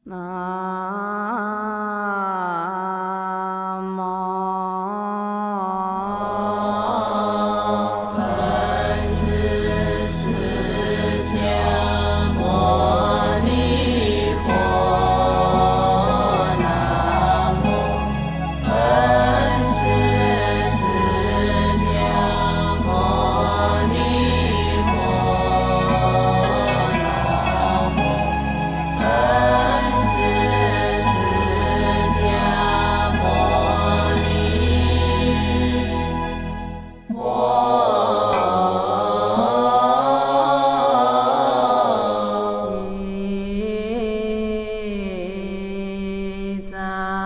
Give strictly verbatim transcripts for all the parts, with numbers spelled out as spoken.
南无本师释迦牟尼佛，南无本师释迦牟尼佛，南无本师释迦牟尼佛。一藏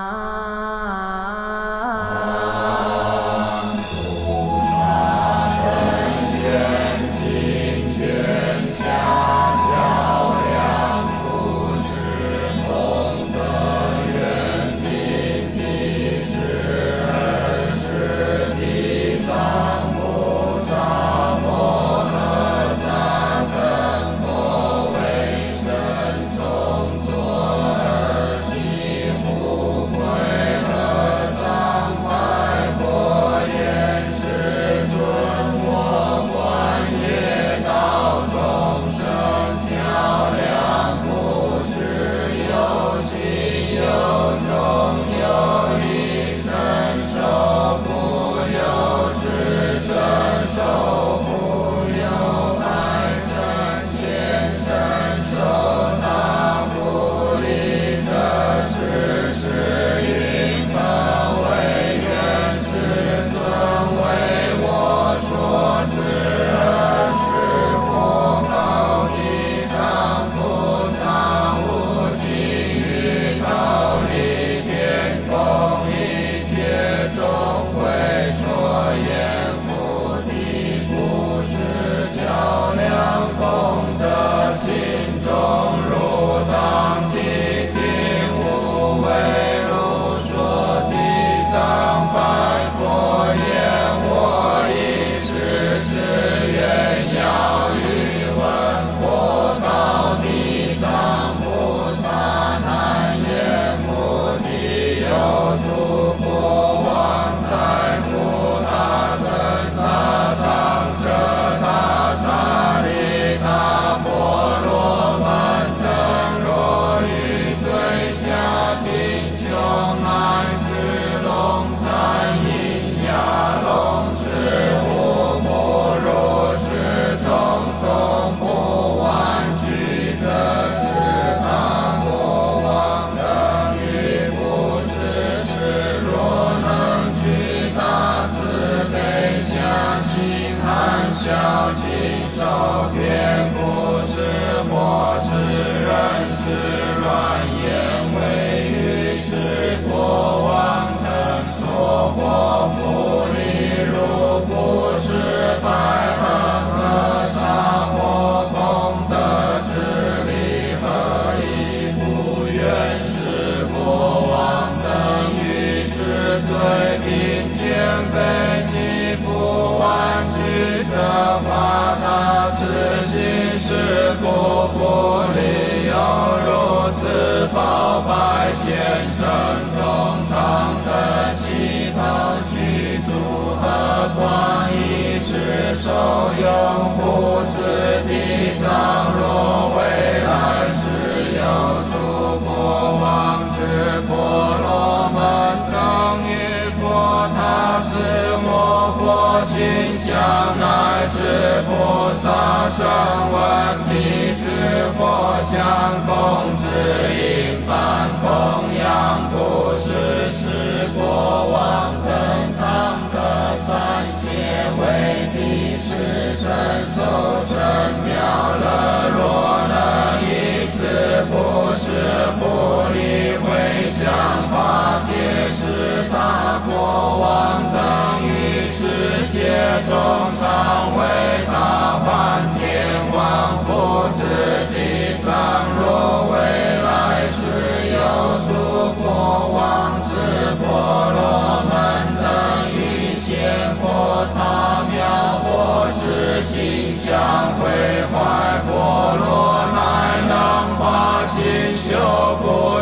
小亲手遍不是祸，是人是乱言，为于是国王等所获福利，如不是百恒和沙或功德之力，何以不愿是国王等于是罪并肩背弃不完具这法大是心是不福利，有如此宝百千生中常的祈祷具足，何况一时受用护持地藏，若未来世有诸国王之婆罗门等于佛他是我佛心想，乃至菩萨声闻彼之佛相供之因般供养，不是是国王等当得三界为彼是身受生妙乐，若能以此不是不离回向法界是大国王等于世界中常为大梵天王父子地藏，若未来世有诸国王之婆罗门等于现佛他妙佛之吉祥会怀佛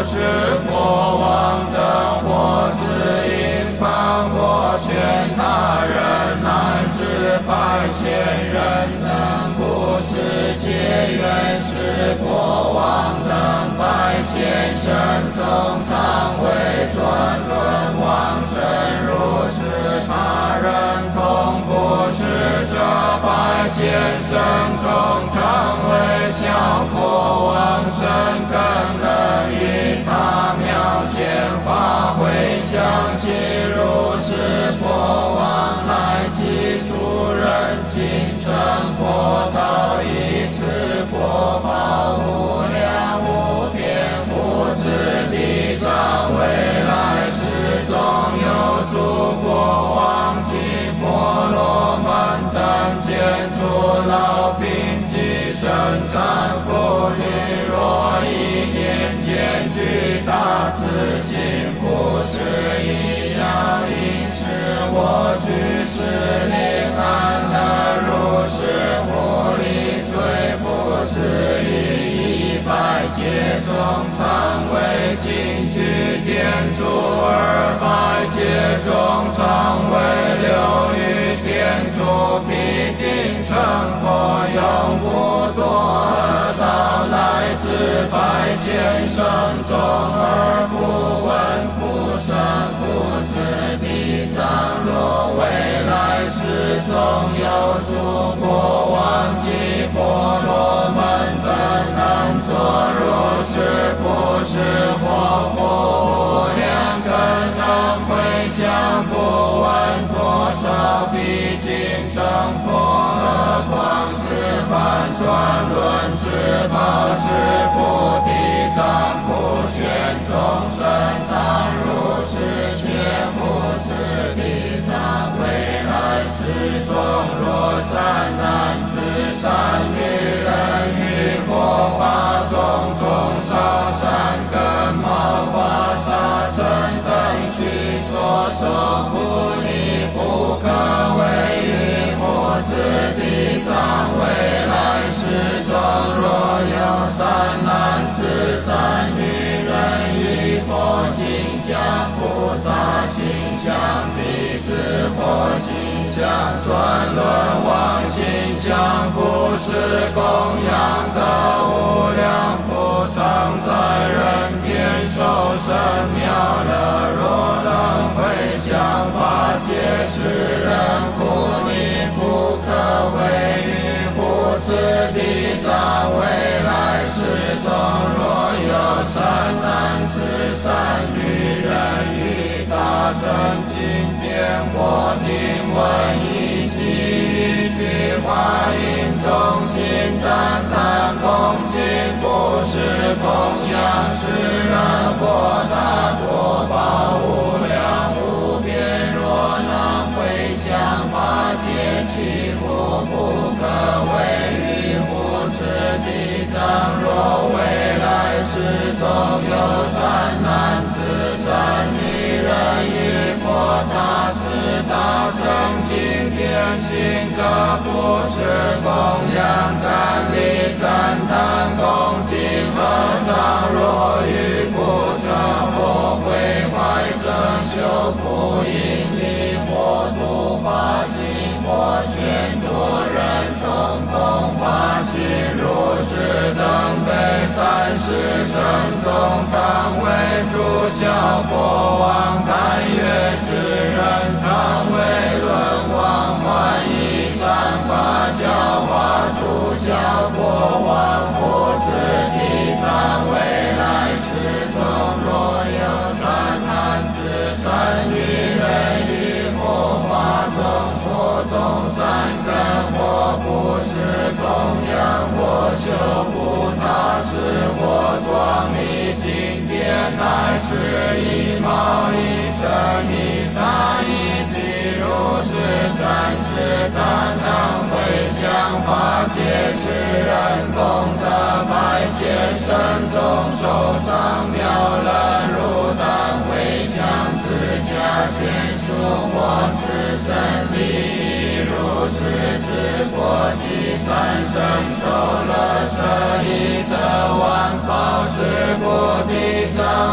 是国王的，或是因帮或劝他人，乃是百千人等，不是结缘，是国王等，百千生中常为转轮王神，如是他人同不是这百千生中常为小国王神，更能与他庙前发挥相信，如是国王来祭诸人敬诚佛道，以此国宝无量无边，无此地藏，未来世中有诸国王及婆罗门等，见诸老病及生产妇女，若一念间具大慈心，不是一样，应是我居士令安乐，如是无力罪，不是以一百劫中常为尽具天主，二百劫中常为流于天主，毕竟成佛永不堕恶道，来自百千生中而不闻不生不知地藏，若未来世中有诸国王及婆罗门等，能作如是，不是或复无量，更能回向不闻多少，毕竟成佛，何况是反转轮至宝是不地藏，不宣众生，当如是觉不此地藏，未来世中若善男子善女人，于佛法中种少善根毛发沙尘等须所受苦力，不可为于佛此地藏，未来世中若有善男子善女人，于佛形象菩萨形象彼之佛形象转轮王形象，不是供养的无量福，常在人间受生妙乐，若能回向法界世人苦力，不可为于不此地藏，未来世中若有善男子善女人，于大乘经典我听闻一悉一句话，因中心赞叹恭敬，不是供养世人，博大多宝无量无边，若能回向法界祈福，不可为于不此地藏，若未来世中有善男子善女人，于佛大士大乘经典行者，不是供养赞礼赞叹恭敬合掌，若于不者或毁坏者修不盈利，或度法行，或劝度人同共法行，如是等被三世生中常为诸小国王贪悦之人，常为轮王欢喜善法教化诸小国王，不此地藏，未来世中若有善男子善女人，于佛法中所种善根，或不是供养，或修不大事，或庄密经典，乃至一毛一尘一沙一滴，如是善事，但能回向法界世人，功德百千生中受伤妙乐，如当回向自家眷属或自身利益，如是之过及三生受乐舍，以得完报是不地藏，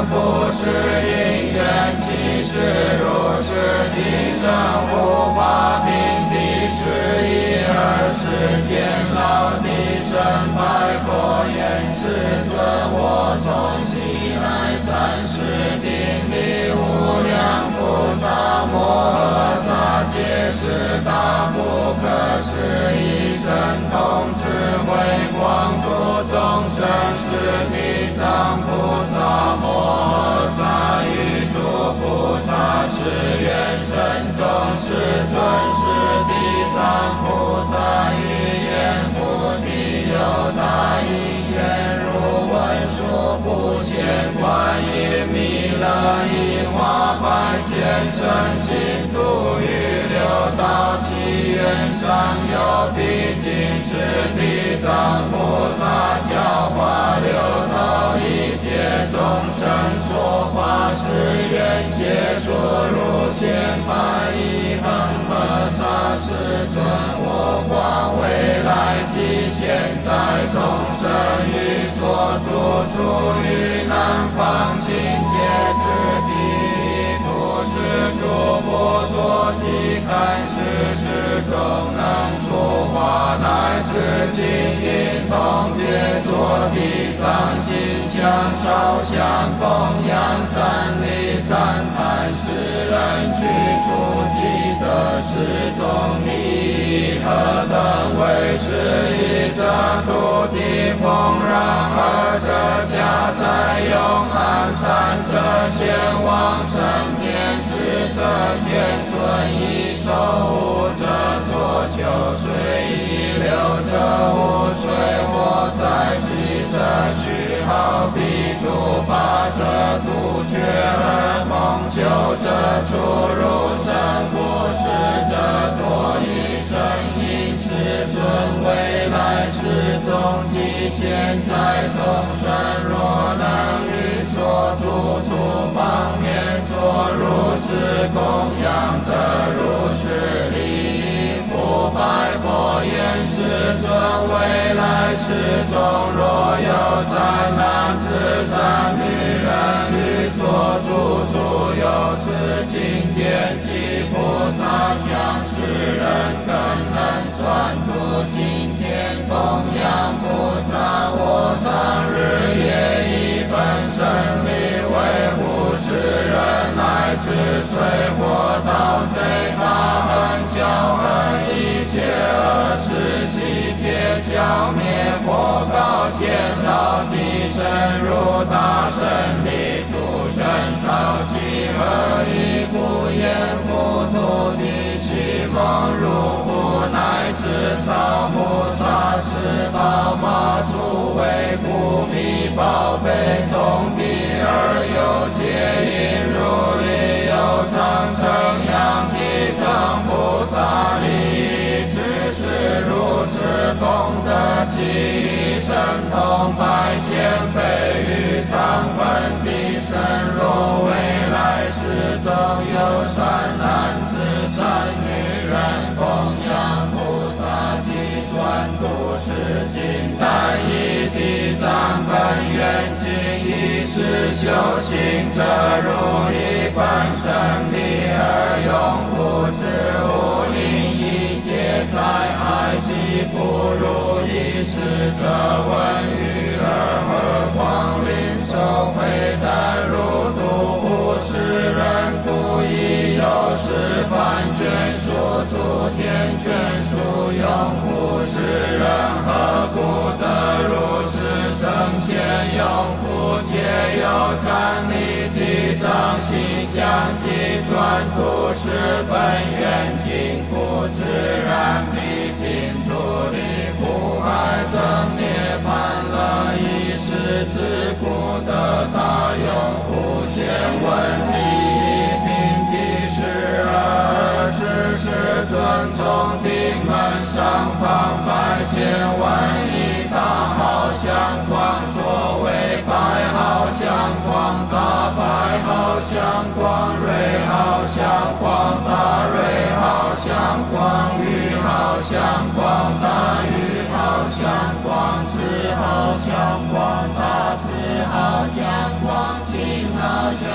是因缘，其实如是，地生无法平地是一二世间老地生白佛言：世尊，我从昔来暂时顶礼无量菩萨摩诃萨，皆是大不可思议神通智慧广度众生，是地藏菩萨摩诃萨与诸菩萨是愿神众，世尊是地藏菩萨于言菩提有大因缘，如文殊普贤观音弥勒应化百千身心度于六道，其愿上有毕竟是地藏菩萨教化六道一切众生说法，是愿解说如现百亿恒河沙。世尊，我观未来及现在众生于所住处于南方清界之地，土是诸佛所期看世世中能说话，乃至金银铜铁作地藏心香烧香供养赞礼赞叹，世人居住即得世中利益，何等为是？一者土地丰壤，二者家宅永安，三者贤旺生天，四者现存益寿，五者所求随意，六者无水火灾，七者虚耗必诸，八者杜绝而梦，九者出入生故，十者多于生因。世尊，未来世中即现在众生，若能于所住处方面作如是供养得如是利益，复白佛言：世尊，未来世中若有善男子善女人于所住处有是经典及菩萨像，世人更能传读经典供养菩萨，我常日夜以本身力维护世人，乃至水火盗贼大恨小恨一切恶事悉皆消灭，佛告见老地深入大胜利，诸神少其何以不言不土地其梦入不，乃至超菩萨是道马诸为不必宝贝，从地而有界因，如理有常称扬地藏菩萨利益，只是如此功德记忆神通百千倍于常分地身，若未来世中有善男子善女人供养菩萨及传读是经，但以地藏本愿经一持修行者，如以本身力而永护之，无因一切灾害及不如意事者，闻于耳，何况临受会但如度无世人，故亦有十番眷属诸天眷属拥护世人，何故得如是圣贤拥护，皆有瞻礼地藏心相继传读是本愿经，故自然必尽处理苦海正涅槃乐，一时之不得大拥护，见闻利益并地是二世世尊从顶门上方百千万亿大好相光，所谓白好相光大白好相光，瑞好相光大瑞好相光，玉好相光大玉好相光，慈好相光大慈好相光，心好相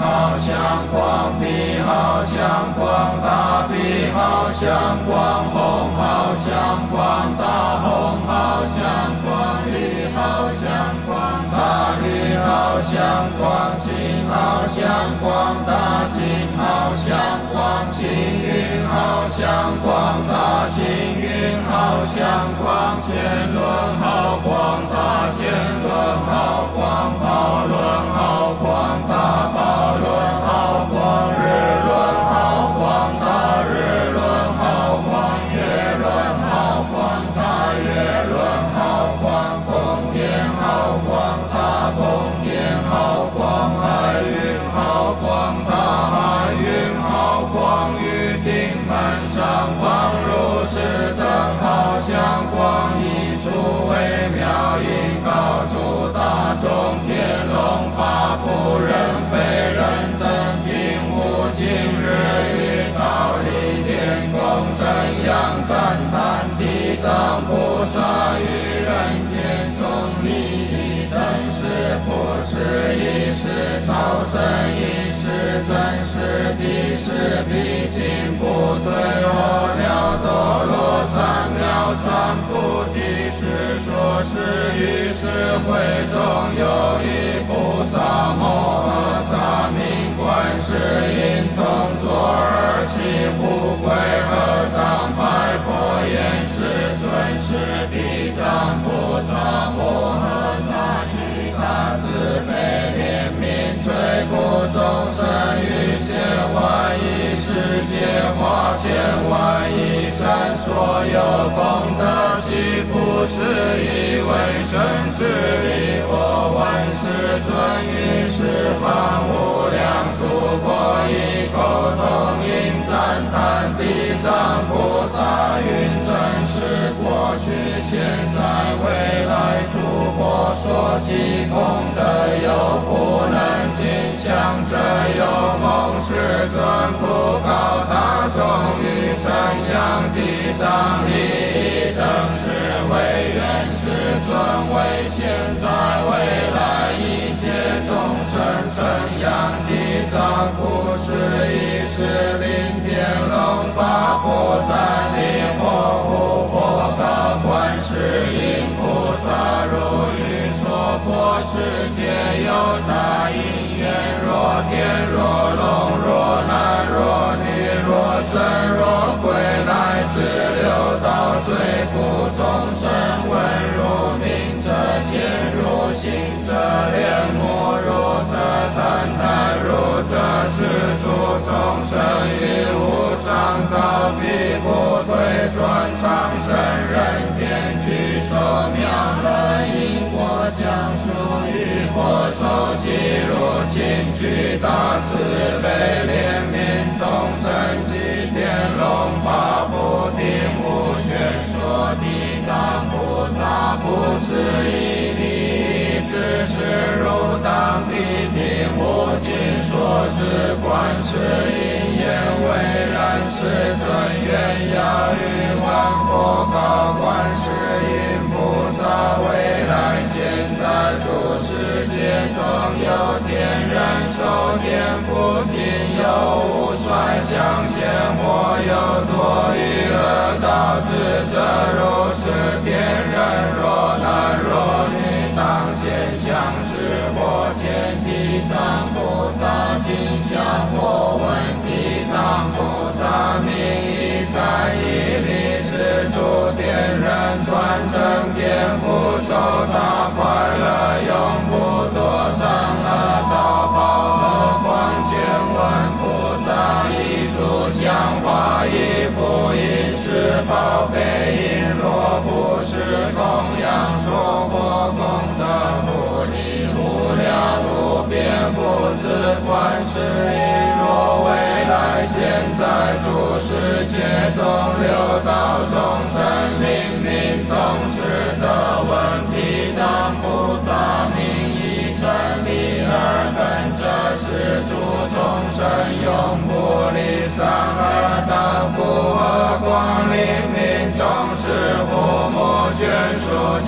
好像光，地好像光，大地好像光，红好像光，大红好像光，绿好像光，大绿好像光，青好像光，大青好像光，青云好像光，大青云好像光，线轮好光，大线轮好光，宝轮好光，大宝轮好光，日轮好光，大日轮好光，月轮好光，大月轮好光，宫殿好光，大宫殿好光，海运好光，大海运好光，玉鼎满上方如是灯，好像光一出微妙音高处大众天龙八部人非人等听无尽日语道理天宫神扬赞叹地藏菩萨于人间中利益等是不是一是超生一是真是地是毕竟不退后了多罗三藐三菩提是说是于是会中有一菩萨摩诃萨名观世音从左而起不归合掌拜佛言世尊是地藏菩萨摩诃萨具大慈悲怜悯垂顾众生于千万亿世界化千万亿善所有功德岂不是以为生之力或万世尊于十方无量诸佛以沟通应赞叹地藏菩萨云真是过去现在未来诸佛所起功德有不能尽相者有梦世尊不告大众于称扬地藏利益等是为愿世尊为现在未来一切众生称扬地藏不是一是灵天龙八部赞力或护佛告观世音菩萨如于娑婆世界有大因缘若天若龙若男若女若生若鬼乃至六道罪苦众生闻如名者见如行者恋慕如者赞叹如者是诸众生于无上道彼不退转长生人天具受妙乐因果讲述于佛受记如今具大慈悲怜悯众生及天龙八部听无劝说地藏菩萨不是以利益之事如当必听无尽说之观世音言为然世尊愿要于万佛告观世音菩萨未来现在诸世界中有天人受天福尽有无衰相现或有多余而导致者如是天人若男若女当现相是或见地藏菩萨形象或闻地藏菩萨名义在以利是诸天人传承天福受大快乐永不堕伤恶道报何况见闻菩萨以诸香花以福音是宝贝因若不是供养说过功德不离无量无边不知观世音若未来现在诸世界中六道众生灵命众是得闻地藏菩萨名义成立而本者是诸众生永不离三恶道故何光灵命众是父母眷属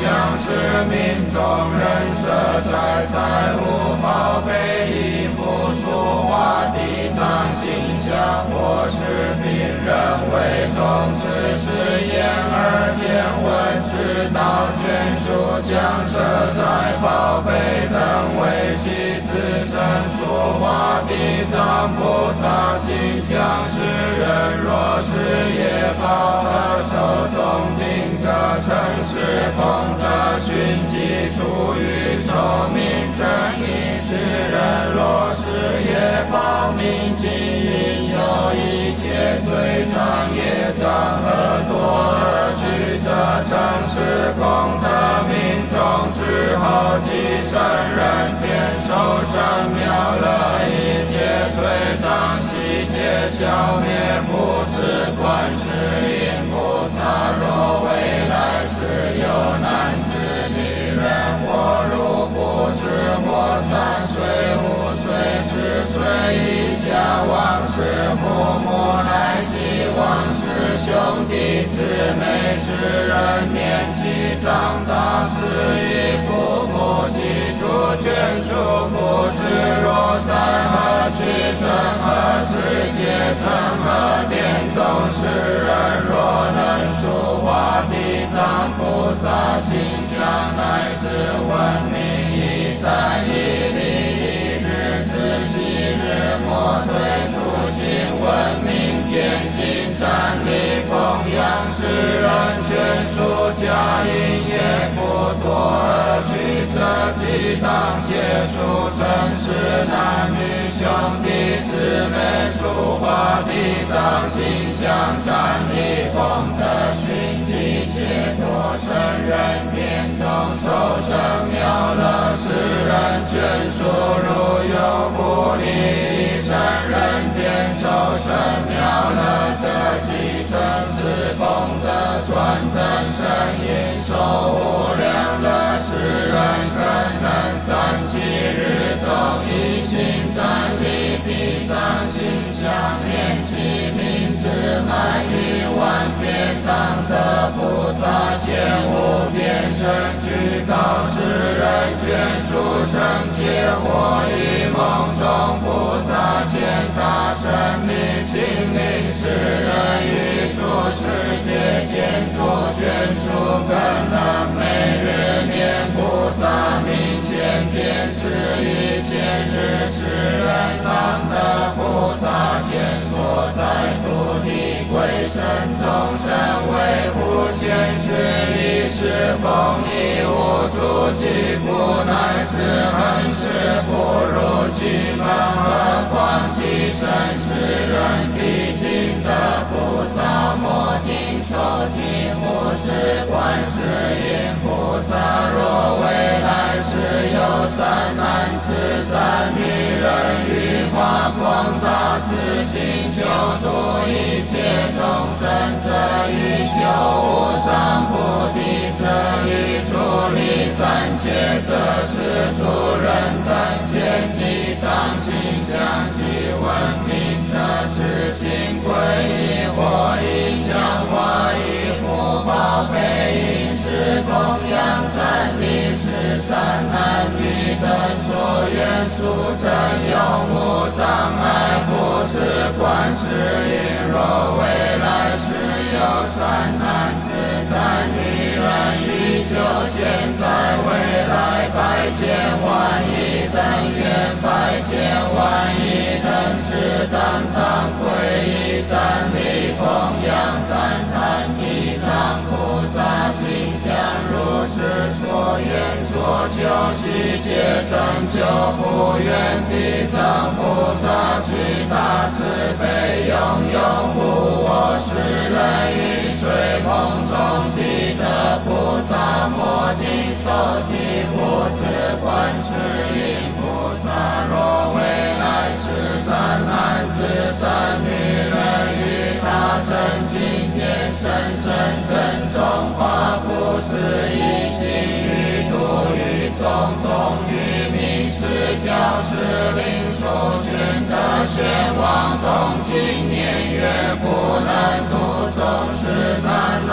将是民众人舍在财物宝贝衣服所画地藏形象，或是病人为众此事言而见闻，直到眷属将舍在宝贝等为其自身所画地藏菩萨形象，世人若是业报和手中顶着尘世功德群集出于寿命正义，世人若是业报明尽因有一切罪障业障和多而取这尘世功德命中之后，即圣人天寿神妙乐一切罪障悉皆消灭，不是观世音菩萨若未来世有男子女人，或如不是或三岁五岁十岁以下往世父母乃及往世兄弟姊妹，世人年纪长大死于父母及诸眷属，不知若在何去生何世界生何殿中，世人若能述画地藏菩萨形象，乃至闻名一赞一礼一日自昔日莫对初心闻名坚信站立供养，世人眷属家因也不多而去这几当结束，真是男女兄弟姊妹属画地藏形象，站立功德群集解脱圣人天中受生妙乐，世人眷属如有福利，圣人天受生妙乐，这即成是功德转增神因受无量乐，世人更能三七日中一心站立地藏形象，念其名字满于万遍，当得菩萨现无边身具告世人眷属圣解，我于梦中菩萨现大神力亲临，世人于诸世界见诸眷属，更能每日念菩萨名千遍，至于千日，世人当得菩萨前所在土地归身众生为无限事一时风一无诸疾苦，乃至恒世不如其门，何况其身，世人必尽得菩萨摩顶受记，不知观世音菩萨若未来世有三男子三女人，于发光大慈心救度一切众生，则于修无上菩提，则于处理三界，则是诸人等见地藏形象及闻名，则知心归依，或以香花以福报配饮食供养赞礼，是善男女等所愿速成，永无障碍，不是观世音若未来世有三男子三女人，于就现在未来百千万亿等愿百千万亿等是当当皈依赞礼供养赞叹地藏菩萨形象，如是所愿所求悉皆成就，不愿地藏菩萨具大慈悲，永永护我世人于水空中即得菩萨摩顶受记，不知观世音菩萨若未来世三男子三女人，于大乘经典深深正中华不思议心，于度于诵中于明是教是令所宣的宣王动经年月，不能读诵是三男子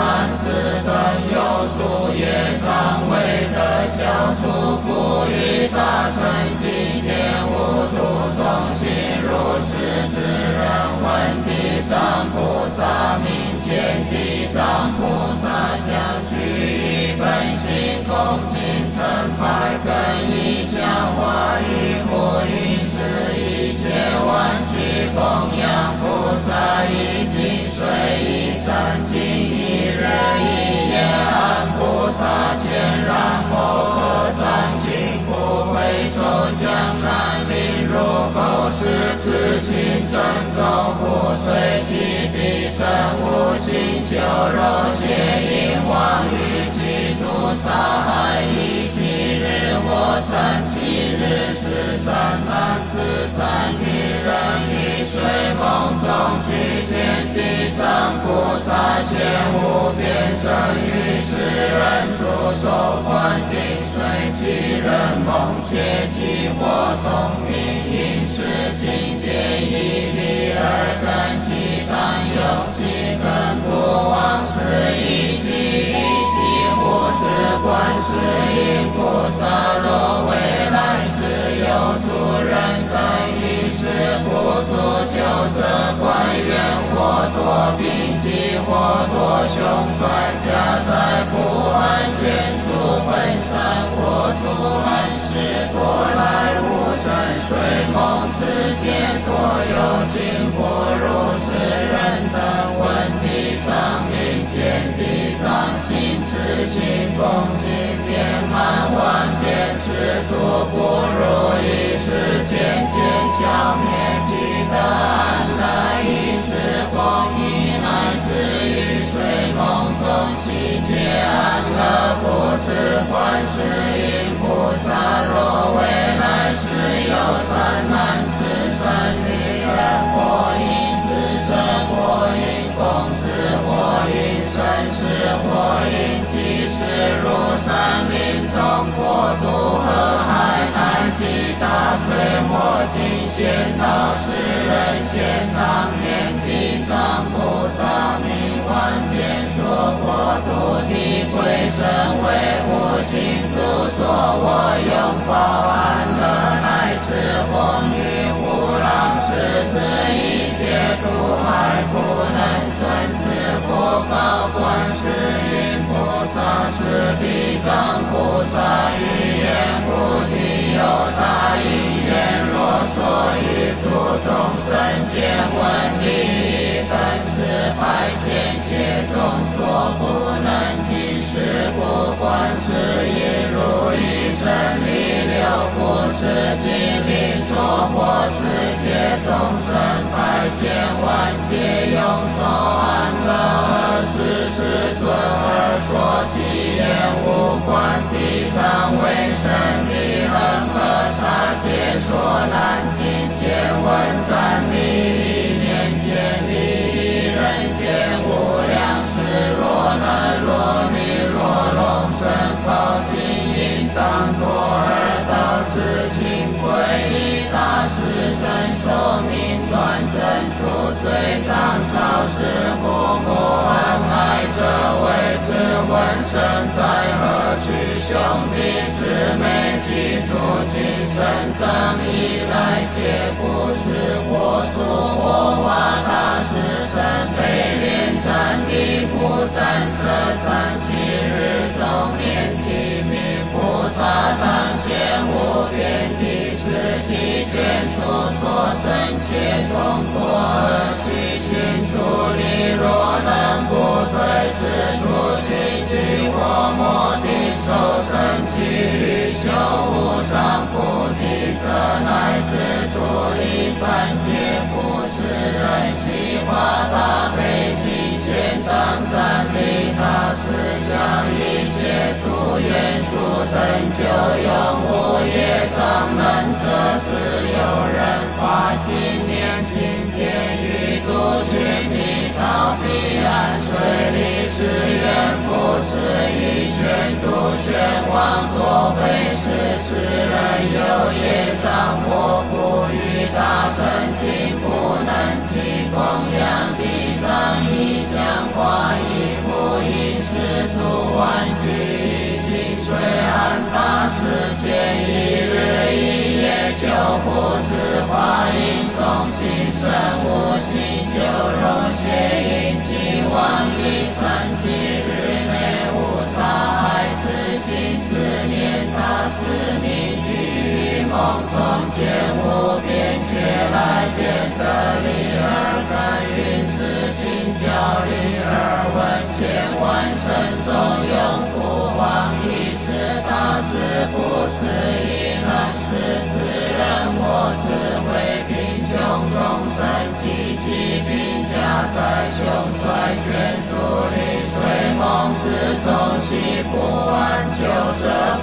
等有数业障为的消除，故于大乘经典无度诵信，如是之人闻地藏菩萨名见地藏菩萨相具以本心恭敬称拜更以香花以护以施一切万具供养菩萨以净水以赞经一日一夜安菩萨前然后合掌勤苦回首向南临入口是此心正宗覆随其必成无心求肉血因妄语记住杀害一七日或三七日是三满此三女人于睡梦中去见地藏菩萨现无边身于世人出手观定随其人梦觉其或聪明因是经典一理而根其当有其根不忘是一句一句或是观世音菩萨若未来世有诸人等于是不足求者观愿或多贫瘠或多凶衰家在不安全处本善或诸安世过来无尘水梦世界多有尽或如是人等闻地藏名见地藏心自心恭敬遍满万遍是诸不如意是渐渐消灭其的安乐意识光阴乃至于睡梦中悉皆安乐不知观世音菩萨若未来世有三男子三女人或因自身或因公司或因身世或因其事如山林中国度河海南极大水或尽现到世人现当年地藏菩萨名万遍说国土地归身为无心著作我拥抱安乐乃至红雨无浪狮子一切毒害不能损自佛告观世音菩萨是地藏菩萨语言菩提有大因缘若所欲诸众生见闻利益等是百千劫中所不能尽是不观世音如意真理六不是经历说过世界众生百千万劫永受安乐而世世尊而说其言无观地藏为神力恒河沙界错难尽见闻赞利一念见利一人天无量世若男若女若龙生报尽应当多而道之情归一大师身寿命转正出罪障少时不母恩爱者为之闻声在何去兄弟姊妹记住今生长以来皆不是我所我化大师身被连战力不战舍三七日中念其名菩萨当现无边地是其眷属所生皆众多而去寻处理若能不对是处心即我莫定受生其欲修无上菩提者乃至处理三界不是人其化大悲心现当赞利大思想一切诸愿属成就永无业障能者自有人发心念经典欲度须弥草彼岸水里是缘不是一全度玄往多非是世人有业障或不于大乘经不能及供养地藏一香花一布一施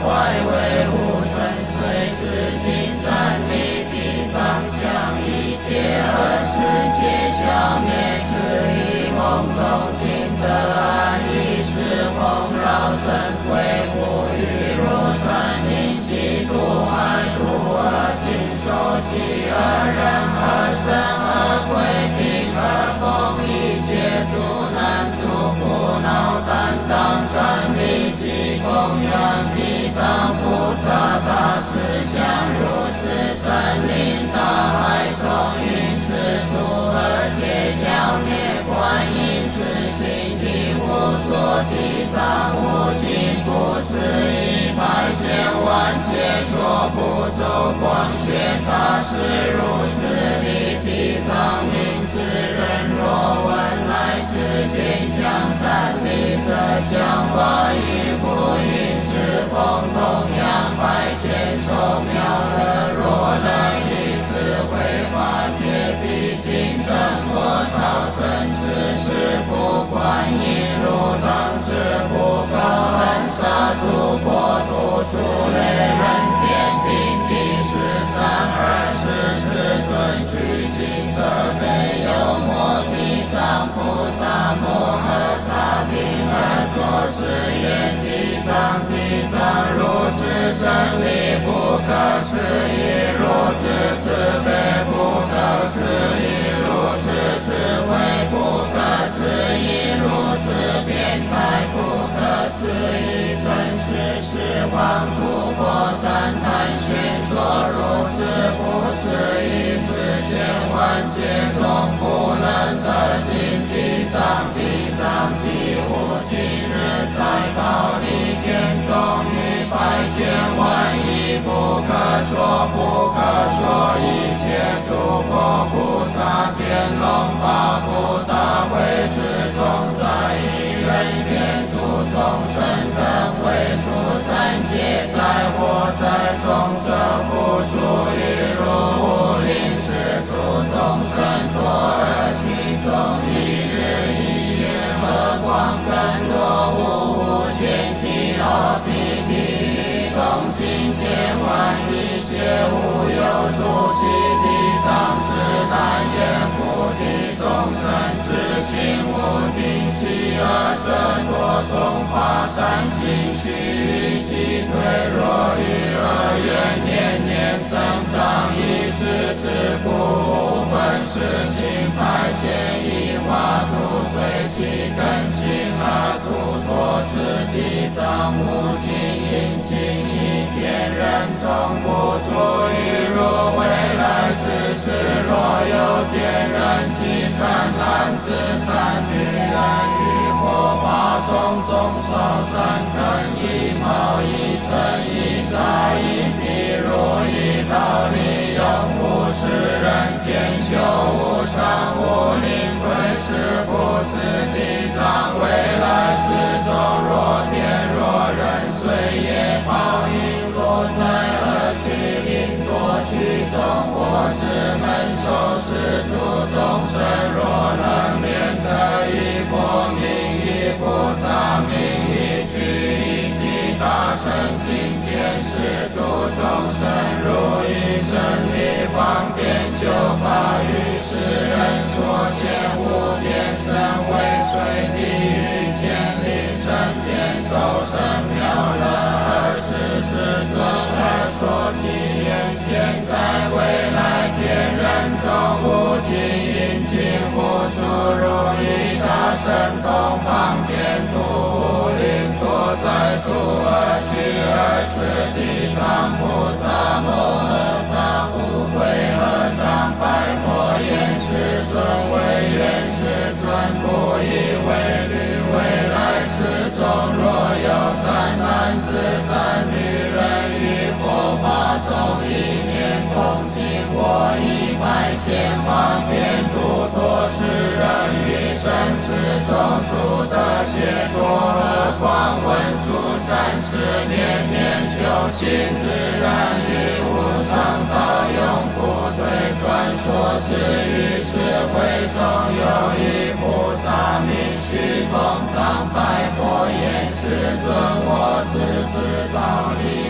坏为无神，随自性站立地藏，将一切恶事皆消灭，自于梦中尽得安逸，是丰饶神恢复于如山因嫉妒爱妒而尽收集而人而生而归并而丰一切诸难诸苦恼担当站立及供养地藏菩萨大士相如是神灵大海中因此诸而皆消灭观音自性地无所地藏无尽不思议百千万劫所不周光学大士如是理地藏名之人若闻来之见相赞立则相化于不应是风同样百千寿妙乐若能以此会法界毕竟成佛超生世事不观音如当之不高恒沙诸国土诸类人天并地十三二十四尊具金色备有摩地藏菩萨摩诃萨并而作是言地藏地藏如此胜利不可思议如此慈悲不可思议如此智慧不可思议如此辩才不可思议真实是望诸国赞叹宣说如此不思议四千万劫中不能得尽地藏地藏即无今日在忉利天中于百千万亿不可说不可说一切诸佛菩萨天龙八部大会之中在一人天诸众生等为出三界在我在中者不属于如无临时诸众生多而其中一日一夜和光更多无无千七二比地动静千万亿皆无有出其地藏是难言菩提众生之心无定息而增多众法善心须臾即退若欲而愿年年增长一世之故无分世情百千亿化度随其根性而度脱此地藏无尽因尽一天人中不出于如未来之事若有天人及善男子善女人于火把中众手三根一毛一尘一沙一地如一道理用无是人间修无常无灵贵是不知地藏未来世中若天若人岁月报应若在而去因多去中我只能受是诸众生若能免得一佛名一菩萨名一句一记大乘经典是诸众生如意胜利方便就法于世人所现无边身为随地狱建立圣殿受生妙乐二十四尊而所记眼前在未来天人中无尽因尽无处如意大神通方便度无灵多在诸而居而是地藏菩萨摩诃萨不会合掌拜佛言世尊为愿世尊不以为虑未来世中若有善男子善女人于佛法中一念恭敬我以百千方便度脱世人于生死中速得解脱而光闻诸善事念念修行自然于无上道永不退转说是于是会中有一菩萨名须供藏拜佛言世尊我只知道理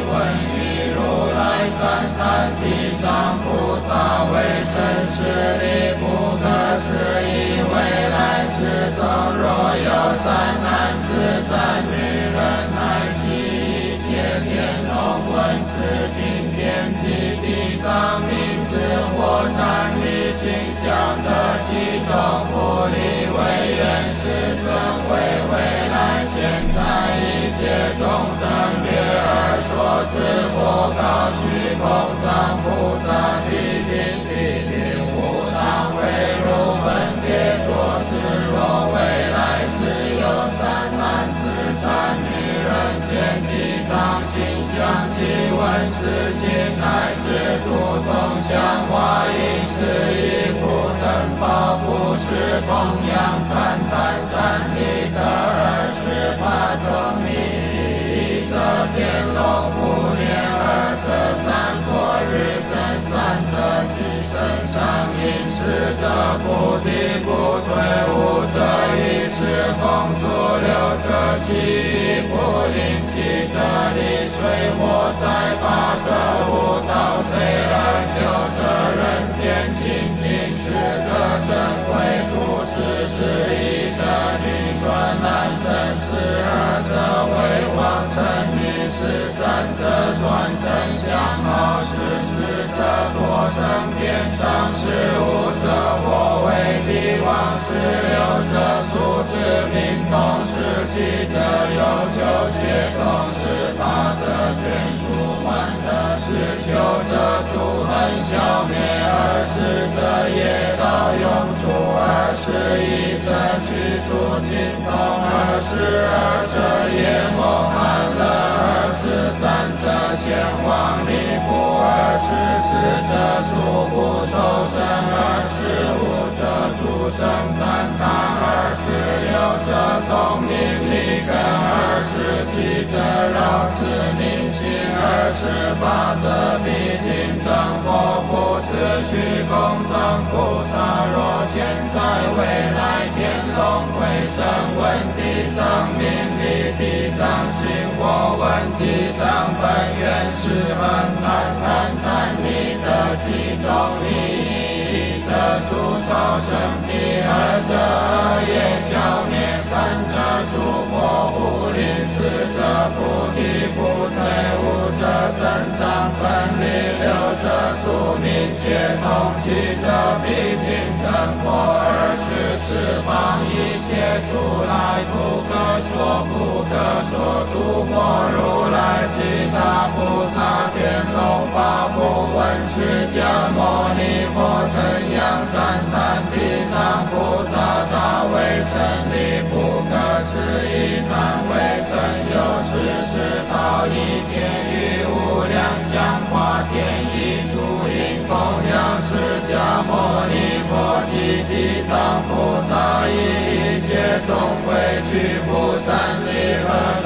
叹地藏菩萨为尘世力不可思议，未来世中若有善男子、善女人，乃及一切天龙闻此经典及地藏名字或赞礼形象的其中不离为愿世尊为未来现在一切中等月而所知或高虚空藏菩萨地定地定无当为如本别所知，若未来世有善男子、善女人见地藏形象及闻此经，乃至读诵香花饮食衣服珍宝布施供养赞叹赞礼得二十八种利益，一则天龙不连，二则三果日真，三则具身上饮，四则不敌不退，五则一时风烛，六则起义不灵，七则离水火灾，八则无道贼，二九则人间清净，十则神鬼主持，十一则女转男生，十二则为王臣女，十三则断正相好，十四则多生天上，十五则我为帝王，十六则数之民动，十七则有九界中，十八则眷属万德，十九则诸恨消灭，二十则业道永驻，二十一则居住尽通，二十二则夜梦安乐，二十三则贤王离怖，二十四则诸不受生，二十五则诸生赞叹，二十六则聪明利根，二十七则绕此明心，二十八则毕竟正佛护持虚空藏菩萨，若现在未来天龙会生闻地藏名利地藏心，或闻地藏本愿是恒赞叹赞礼的其中利益，一则速超生地，二则恶业消灭，三则诸佛不临，四则不敌不退，五则增长本力，六则宿命皆通，七则毕竟成佛，二十四方一切诸来不可说不可说，诸佛如来及大菩萨天龙八部闻释迦牟尼佛称扬赞叹地藏菩萨大为成立不可思议，难为成有世世道一天与无量香花天意诸因供养释迦牟尼佛及地藏菩萨，以一切众规矩不暂离合